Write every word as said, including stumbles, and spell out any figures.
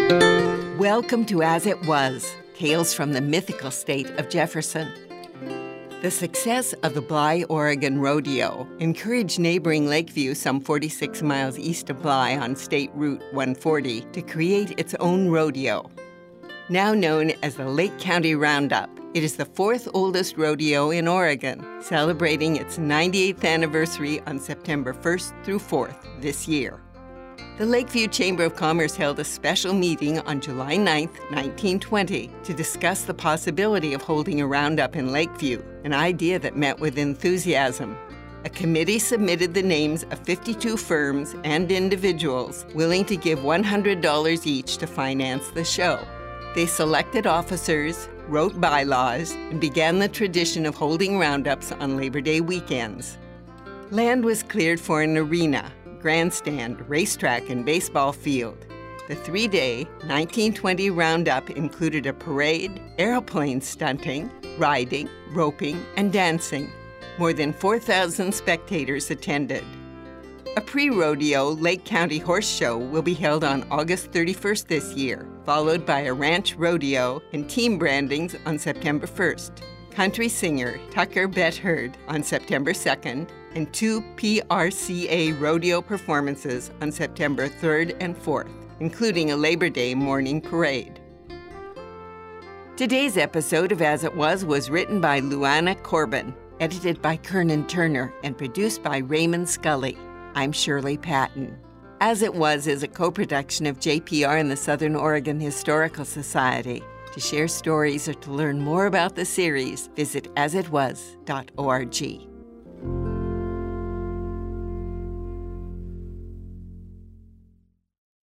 Welcome to As It Was, Tales from the Mythical State of Jefferson. The success of the Bly, Oregon Rodeo encouraged neighboring Lakeview, some forty-six miles east of Bly on State Route one forty, to create its own rodeo. Now known as the Lake County Roundup, it is the fourth oldest rodeo in Oregon, celebrating its ninety-eighth anniversary on September first through fourth this year. The Lakeview Chamber of Commerce held a special meeting on July ninth, nineteen twenty, to discuss the possibility of holding a roundup in Lakeview, an idea that met with enthusiasm. A committee submitted the names of fifty-two firms and individuals willing to give one hundred dollars each to finance the show. They selected officers, wrote bylaws, and began the tradition of holding roundups on Labor Day weekends. Land was cleared for an arena, grandstand, racetrack, and baseball field. The three-day nineteen twenty roundup included a parade, airplane stunting, riding, roping, and dancing. More than four thousand spectators attended. A pre-rodeo Lake County Horse Show will be held on August thirty-first this year, followed by a ranch rodeo and team brandings on September first. Country singer Tucker Bethard on September second, and two P R C A rodeo performances on September third and fourth, including a Labor Day morning parade. Today's episode of As It Was was written by Luana Corbin, edited by Kernan Turner, and produced by Raymond Scully. I'm Shirley Patton. As It Was is a co-production of J P R and the Southern Oregon Historical Society. To share stories or to learn more about the series, visit as it was dot org.